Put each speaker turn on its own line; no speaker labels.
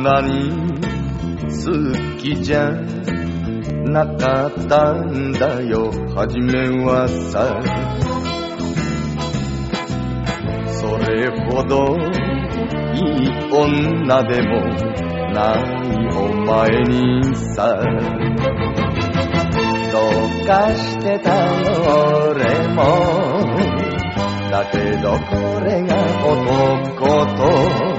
なに好きじゃなかったんだよ初めはさ。それほどいい女でもないお前にさ。どうかしてたよ俺も。だけどこれが男と